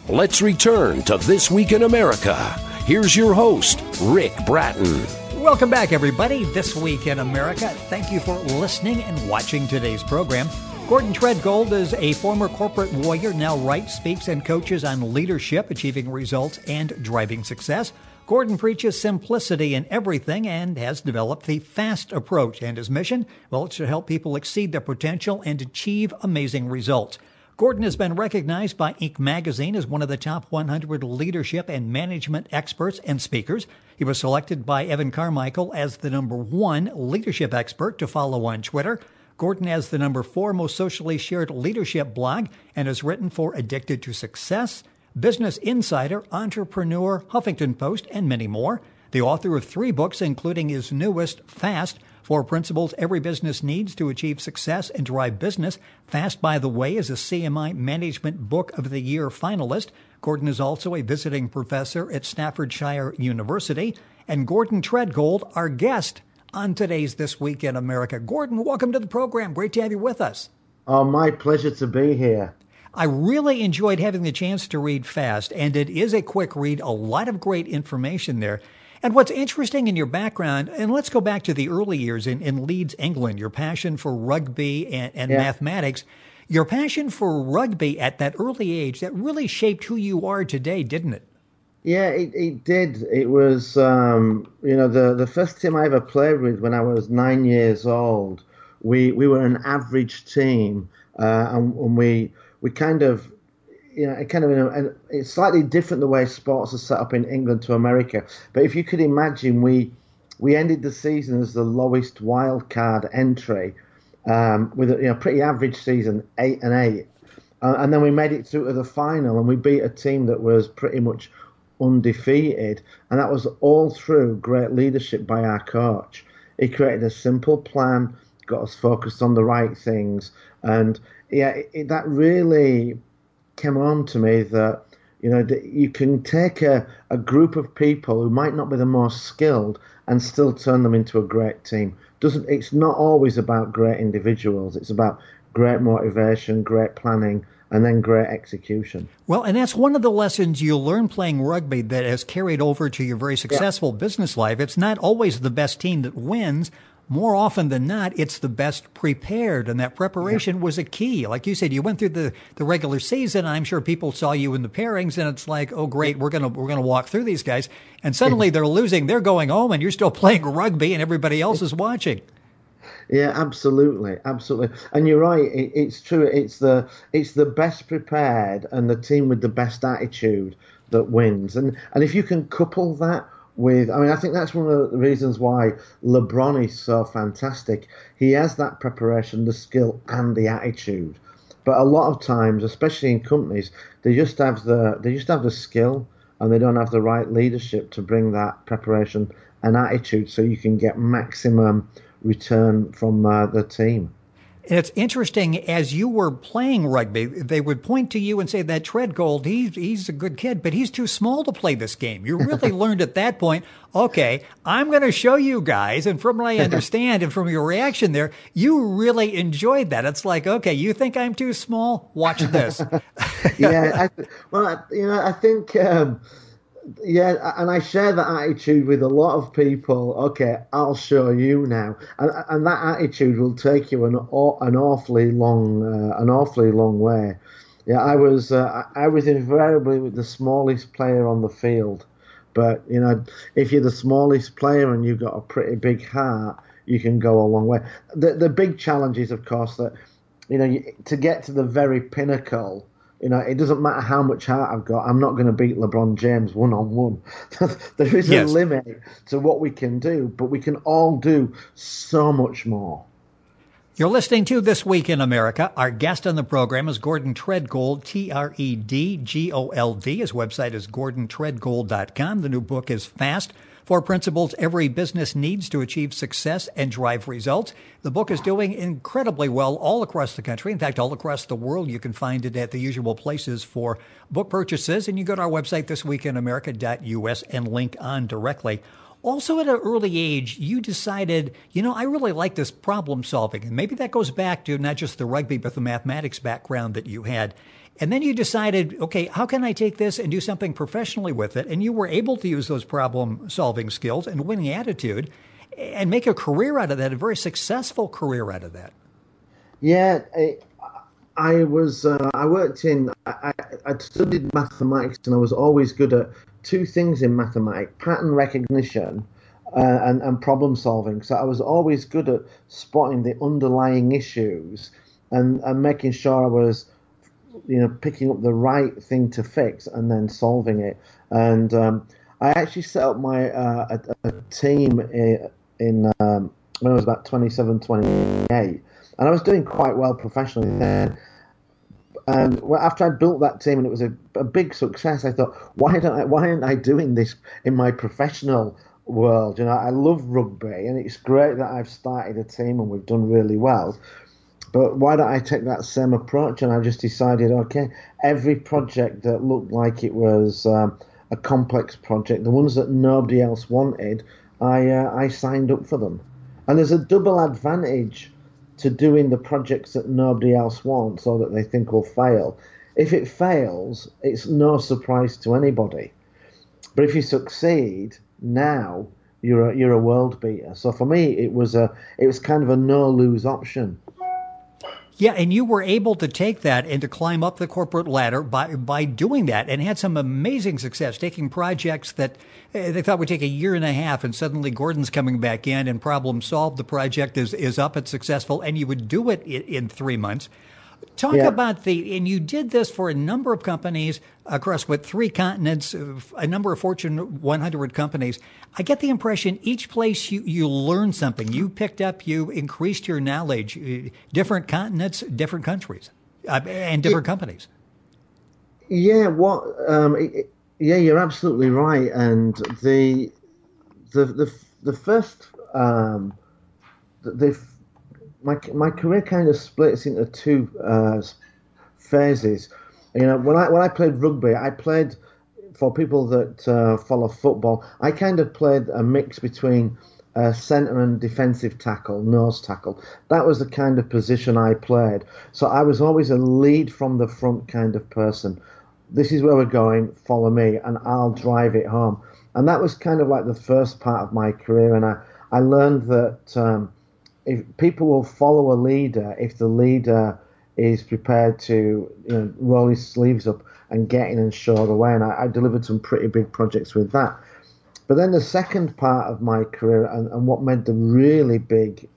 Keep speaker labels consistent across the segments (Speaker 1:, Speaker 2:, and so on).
Speaker 1: Let's return to This Week in America. Here's your host, Rick Bratton.
Speaker 2: Welcome back, everybody. This Week in America. Thank you for listening and watching today's program. Gordon Treadgold is a former corporate warrior, now writes, speaks, and coaches on leadership, achieving results, and driving success. Gordon preaches simplicity in everything and has developed the FAST approach. And his mission, well, it's to help people exceed their potential and achieve amazing results. Gordon has been recognized by Inc. magazine as one of the top 100 leadership and management experts and speakers. He was selected by Evan Carmichael as the #1 leadership expert to follow on Twitter. Gordon has the #4 most socially shared leadership blog and has written for Addicted to Success, Business Insider, Entrepreneur, Huffington Post, and many more. The author of 3 books, including his newest, FAST, 4 Principles Every Business Needs to Achieve Success and Drive Business. FAST, by the way, is a CMI Management Book of the Year finalist. Gordon is also a visiting professor at Staffordshire University. And Gordon Treadgold, our guest on today's This Week in America. Gordon, welcome to the program. Great to have you with us.
Speaker 3: Oh, my pleasure to be here.
Speaker 2: I really enjoyed having the chance to read FAST, and it is a quick read, a lot of great information there. And what's interesting in your background, and let's go back to the early years in Leeds, England, your passion for rugby and mathematics, your passion for rugby at that early age, that really shaped who you are today, didn't it?
Speaker 3: Yeah, it did. It was, the first team I ever played with when I was 9 years old, we were an average team, and we kind of, it's slightly different the way sports are set up in England to America. But if you could imagine, we ended the season as the lowest wild card entry, with a pretty average season, 8-8, and then we made it through to the final, and we beat a team that was pretty much undefeated, and that was all through great leadership by our coach. He created a simple plan, got us focused on the right things, and that really came on to me that you can take a group of people who might not be the most skilled and still turn them into a great team. It's not always about great individuals. It's about great motivation, great planning, and then great execution.
Speaker 2: Well, and that's one of the lessons you'll learn playing rugby that has carried over to your very successful business life. It's not always the best team that wins. More often than not, it's the best prepared, and that preparation was a key. Like you said, you went through the regular season. I'm sure people saw you in the pairings, and it's like, oh, great, we're gonna walk through these guys. And suddenly they're losing, they're going home, and you're still playing rugby, and everybody else is watching.
Speaker 3: Yeah, absolutely. And you're right. It's true. It's the best prepared and the team with the best attitude that wins. And if you can couple that with, I think that's one of the reasons why LeBron is so fantastic. He has that preparation, the skill, and the attitude. But a lot of times, especially in companies, they just have the skill, and they don't have the right leadership to bring that preparation and attitude, so you can get maximum return from the team.
Speaker 2: And it's interesting, as you were playing rugby, they would point to you and say that Treadgold, he's a good kid, but he's too small to play this game. You really learned at that point, okay, I'm going to show you guys. And from what I understand and from your reaction there, you really enjoyed that. It's like, okay, you think I'm too small? Watch this.
Speaker 3: I think... and I share that attitude with a lot of people. Okay, I'll show you now, and that attitude will take you an awfully long way. Yeah, I was invariably the smallest player on the field, but if you're the smallest player and you've got a pretty big heart, you can go a long way. The big challenge is, of course, that to get to the very pinnacle. It doesn't matter how much heart I've got. I'm not going to beat LeBron James one-on-one. There is a limit to what we can do, but we can all do so much more.
Speaker 2: You're listening to This Week in America. Our guest on the program is Gordon Treadgold, Treadgold. His website is GordonTreadgold.com. The new book is FAST, 4 Principles Every Business Needs to Achieve Success and Drive Results. The book is doing incredibly well all across the country. In fact, all across the world. You can find it at the usual places for book purchases. And you go to our website, thisweekinamerica.us, and link on directly. Also, at an early age, you decided, I really like this problem solving. And maybe that goes back to not just the rugby, but the mathematics background that you had. And then you decided, okay, how can I take this and do something professionally with it? And you were able to use those problem-solving skills and winning attitude and make a career out of that, a very successful career out of that.
Speaker 3: Yeah, I worked in, I studied mathematics, and I was always good at two things in mathematics: pattern recognition and problem solving. So I was always good at spotting the underlying issues and making sure I was, picking up the right thing to fix and then solving it. And I actually set up my a team in when I was about 27, 28, and I was doing quite well professionally then. And after I built that team and it was a big success, I thought, why aren't I doing this in my professional world? I love rugby, and it's great that I've started a team and we've done really well. But why don't I take that same approach? And I just decided, okay, every project that looked like it was a complex project, the ones that nobody else wanted, I signed up for them. And there's a double advantage to doing the projects that nobody else wants or that they think will fail. If it fails, it's no surprise to anybody. But if you succeed, now you're a world beater. So for me, it was kind of a no-lose option.
Speaker 2: Yeah, and you were able to take that and to climb up the corporate ladder by doing that, and had some amazing success, taking projects that they thought would take a year and a half, and suddenly Gordon's coming back in and problem solved. The project is up, it's successful, and you would do it in 3 months. Talk about and you did this for a number of companies across, 3 continents, a number of Fortune 100 companies. I get the impression each place you learned something. You picked up, you increased your knowledge, different continents, different countries, and different companies.
Speaker 3: Yeah, you're absolutely right. And the first, my career kind of splits into 2 phases. When I played rugby, I played, for people that follow football, I kind of played a mix between centre and defensive tackle, nose tackle. That was the kind of position I played. So I was always a lead from the front kind of person. This is where we're going, follow me, and I'll drive it home. And that was kind of like the first part of my career. And I learned that if people will follow a leader, if the leader is prepared to roll his sleeves up and get in and show the way. And I delivered some pretty big projects with that. But then the second part of my career, and what made the really big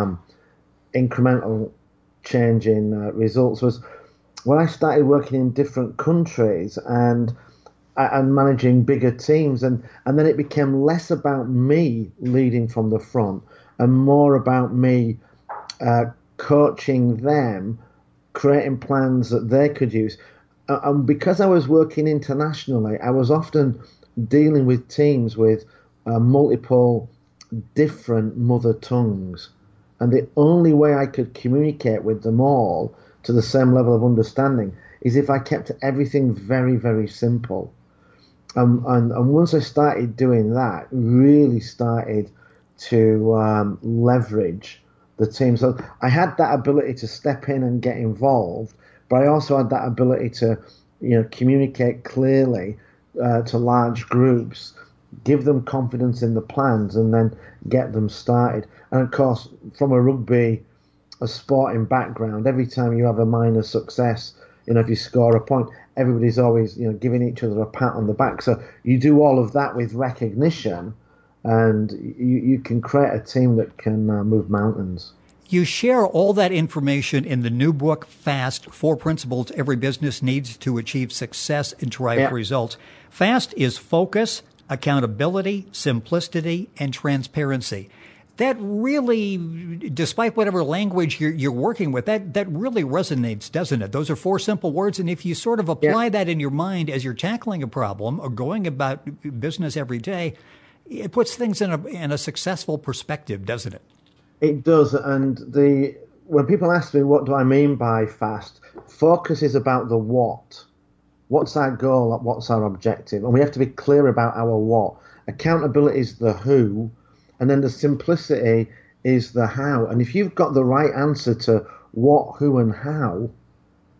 Speaker 3: incremental change in results, was when I started working in different countries and managing bigger teams. And then it became less about me leading from the front and more about me coaching them, creating plans that they could use. And because I was working internationally, I was often dealing with teams with multiple different mother tongues. And the only way I could communicate with them all to the same level of understanding is if I kept everything very, very simple. And once I started doing that, really started to leverage the team. So I had that ability to step in and get involved, but I also had that ability to, communicate clearly to large groups, give them confidence in the plans, and then get them started. And of course, from a sporting background, every time you have a minor success, if you score a point, everybody's always, giving each other a pat on the back. So you do all of that with recognition, and you can create a team that can move mountains.
Speaker 2: You share all that information in the new book, FAST, 4 Principles Every Business Needs to Achieve Success and Drive Results. FAST is focus, accountability, simplicity, and transparency. That really, despite whatever language you're working with, that really resonates, doesn't it? Those are 4 simple words, and if you sort of apply that in your mind as you're tackling a problem or going about business every day, it puts things in a successful perspective, doesn't it?
Speaker 3: It does, and when people ask me what do I mean by FAST, focus is about the what. What's our goal? What's our objective? And we have to be clear about our what. Accountability is the who, and then the simplicity is the how. And if you've got the right answer to what, who, and how,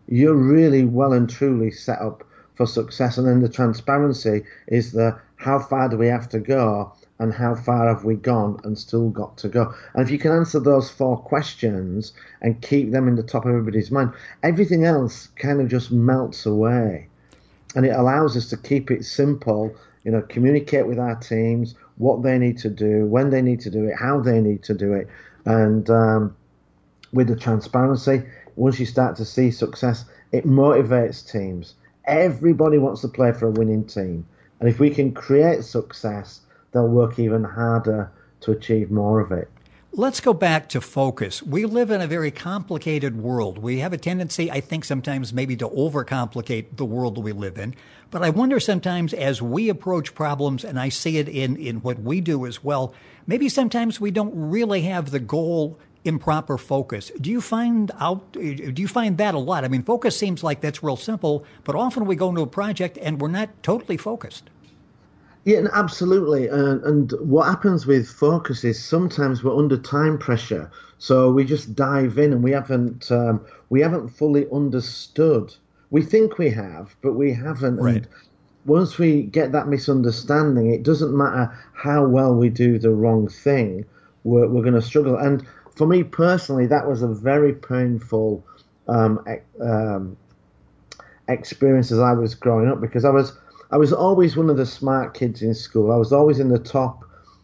Speaker 3: you're really well and truly set up for success. And then the transparency is the how far do we have to go and how far have we gone and still got to go. And if you can answer those 4 questions and keep them in the top of everybody's mind, everything else kind of just melts away. And it allows us to keep it simple, communicate with our teams, what they need to do, when they need to do it, how they need to do it. And with the transparency, once you start to see success, it motivates teams. Everybody wants to play for a winning team. And if we can create success, they'll work even harder to achieve more of it.
Speaker 2: Let's go back to focus. We live in a very complicated world. We have a tendency, I think, sometimes maybe to overcomplicate the world we live in. But I wonder sometimes as we approach problems, and I see it in what we do as well, maybe sometimes we don't really have the goal in proper focus. Do you find that a lot? I mean, focus seems like that's real simple, but often we go into a project and we're not totally focused.
Speaker 3: Yeah, absolutely. And what happens with focus is sometimes we're under time pressure, so we just dive in and we haven't fully understood. We think we have, but we haven't.
Speaker 2: Right.
Speaker 3: And once we get that misunderstanding, it doesn't matter how well we do the wrong thing, we're going to struggle. And for me personally, that was a very painful experience as I was growing up, because I was always one of the smart kids in school. I was always in the top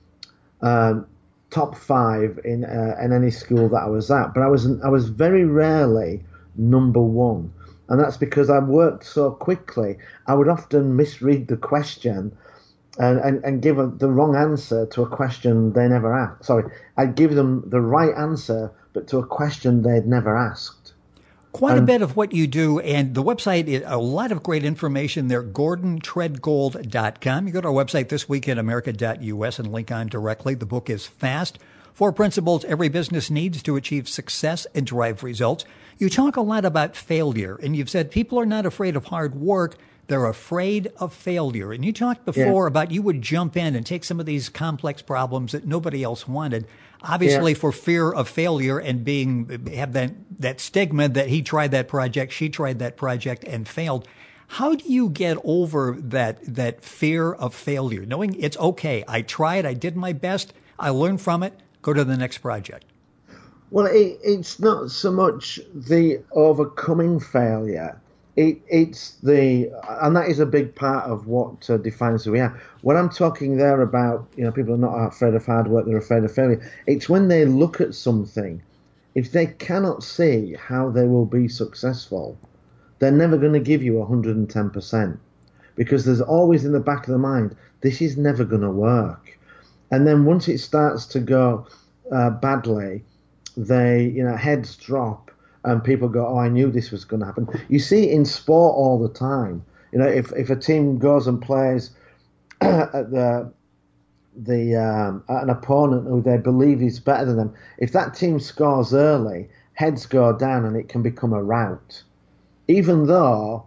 Speaker 3: 5 in any school that I was at, but I was very rarely number 1, and that's because I worked so quickly. I would often misread the question and give the wrong answer to a question they never asked. Sorry, I'd give them the right answer, but to a question they'd never asked.
Speaker 2: Quite a bit of what you do, and the website is a lot of great information there, GordonTreadgold.com. You go to our website, thisweekinamerica.us, and link on directly. The book is Fast, 4 Principles Every Business Needs to Achieve Success and Drive Results. You talk a lot about failure, and you've said people are not afraid of hard work, they're afraid of failure. And you talked before about you would jump in and take some of these complex problems that nobody else wanted, obviously for fear of failure and have that stigma that he tried that project, she tried that project and failed. How do you get over that fear of failure, knowing it's okay, I tried, I did my best, I learned from it, go to the next project?
Speaker 3: Well, it's not so much the overcoming failure. It's and that is a big part of what defines who we are. When I'm talking there about, people are not afraid of hard work, they're afraid of failure. It's when they look at something, if they cannot see how they will be successful, they're never going to give you 110%, because there's always in the back of the mind, this is never going to work. And then once it starts to go badly, heads drop. And people go, oh, I knew this was going to happen. You see in sport all the time. If a team goes and plays at an opponent who they believe is better than them, if that team scores early, heads go down and it can become a rout. Even though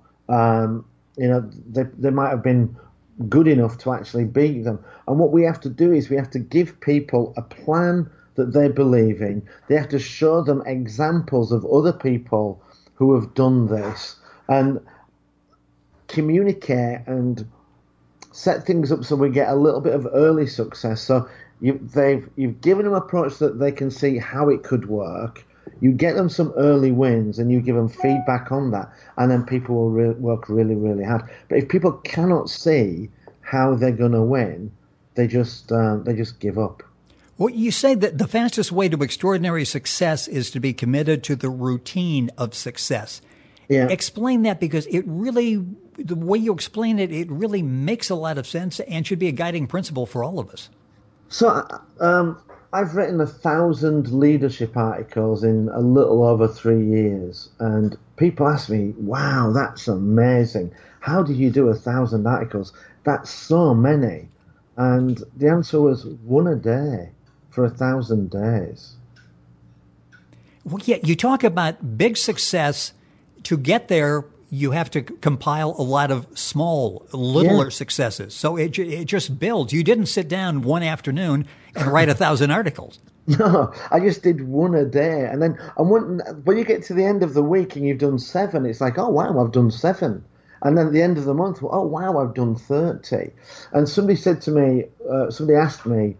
Speaker 3: they might have been good enough to actually beat them. And what we have to do is we have to give people a plan that they believe in. They have to show them examples of other people who have done this and communicate and set things up so we get a little bit of early success. So you've given them an approach that they can see how it could work. You get them some early wins and you give them feedback on that, and then people will work really, really hard. But if people cannot see how they're going to win, they just give up.
Speaker 2: Well, you say that the fastest way to extraordinary success is to be committed to the routine of success. Yeah. Explain that, because it really, the way you explain it, it really makes a lot of sense and should be a guiding principle for all of us.
Speaker 3: So I've written 1,000 leadership articles in a little over 3 years, and people ask me, wow, that's amazing. How do you do 1,000 articles? That's so many. And the answer was 1 a day. For 1,000 days.
Speaker 2: Well, yeah, you talk about big success. To get there, you have to compile a lot of littler successes. So it just builds. You didn't sit down one afternoon and write 1,000 articles.
Speaker 3: No, I just did one a day, and then when you get to the end of the week and you've done 7, it's like, oh wow, I've done 7, and then at the end of the month, oh wow, I've done 30. And somebody said to me, somebody asked me,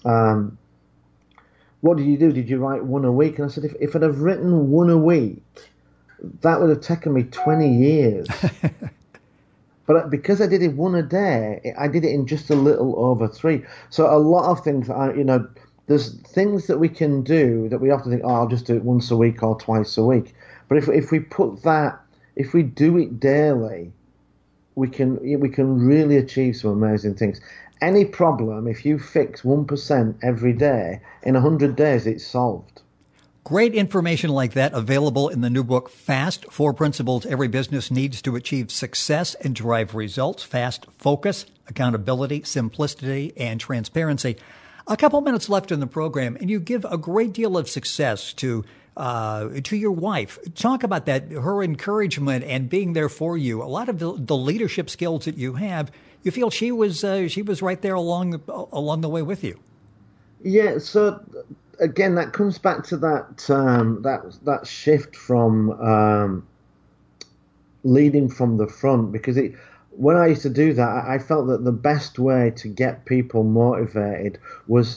Speaker 3: what did you do? Did you write one a week? And I said, if I'd have written one a week, that would have taken me 20 years. But because I did it one a day, I did it in just a little over 3. So a lot of things, there's things that we can do that we often think, oh, I'll just do it once a week or twice a week. But if we do it daily, we can really achieve some amazing things. Any problem, if you fix 1% every day, in 100 days, it's solved.
Speaker 2: Great information like that available in the new book, Fast, 4 Principles Every Business Needs to Achieve Success and Drive Results. Fast: focus, accountability, simplicity, and transparency. A couple minutes left in the program, and you give a great deal of success to your wife. Talk about that, her encouragement and being there for you. A lot of the leadership skills that you have, you feel she was right there along the way with you.
Speaker 3: Yeah. So again, that comes back to that shift from leading from the front, because when I used to do that, I felt that the best way to get people motivated was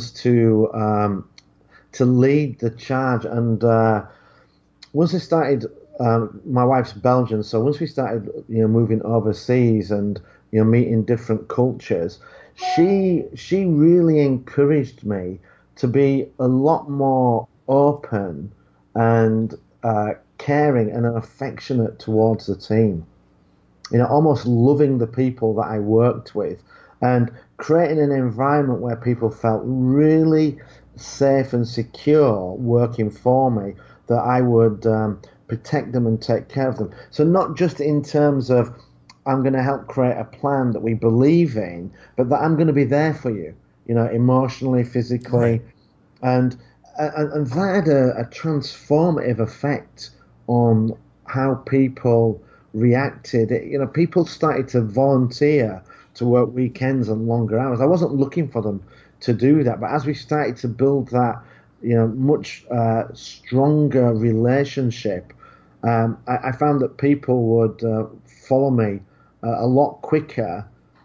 Speaker 3: to lead the charge. And once I started, my wife's Belgian, so once we started, moving overseas and meeting different cultures, she really encouraged me to be a lot more open and caring and affectionate towards the team. Almost loving the people that I worked with and creating an environment where people felt really safe and secure working for me, that I would protect them and take care of them. So not just in terms of I'm going to help create a plan that we believe in, but that I'm going to be there for you, emotionally, physically. Right. And that had a transformative effect on how people reacted. People started to volunteer to work weekends and longer hours. I wasn't looking for them to do that, but as we started to build that, much stronger relationship, I found that people would follow me a lot quicker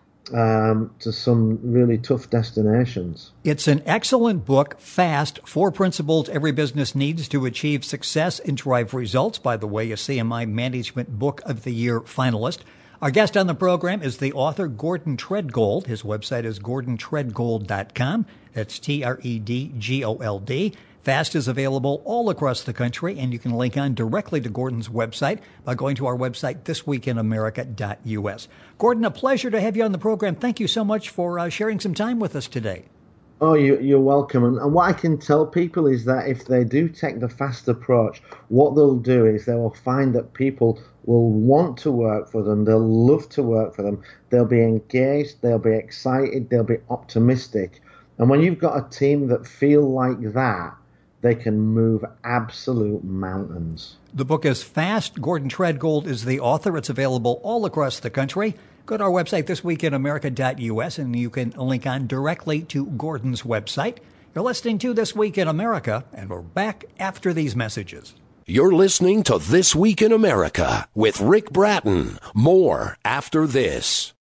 Speaker 3: to some really tough destinations.
Speaker 2: It's an excellent book, Fast, 4 Principles Every Business Needs to Achieve Success and Drive Results, by the way, a CMI Management Book of the Year finalist. Our guest on the program is the author, Gordon Treadgold. His website is GordonTreadgold.com. That's TREDGOLD. Fast is available all across the country, and you can link on directly to Gordon's website by going to our website, thisweekinamerica.us. Gordon, a pleasure to have you on the program. Thank you so much for sharing some time with us today.
Speaker 3: Oh, you're welcome. And what I can tell people is that if they do take the FAST approach, what they'll do is they will find that people will want to work for them. They'll love to work for them. They'll be engaged. They'll be excited. They'll be optimistic. And when you've got a team that feel like that, they can move absolute mountains.
Speaker 2: The book is Fast. Gordon Treadgold is the author. It's available all across the country. Go to our website, thisweekinamerica.us, and you can link on directly to Gordon's website. You're listening to This Week in America, and we're back after these messages.
Speaker 1: You're listening to This Week in America with Rick Bratton. More after this.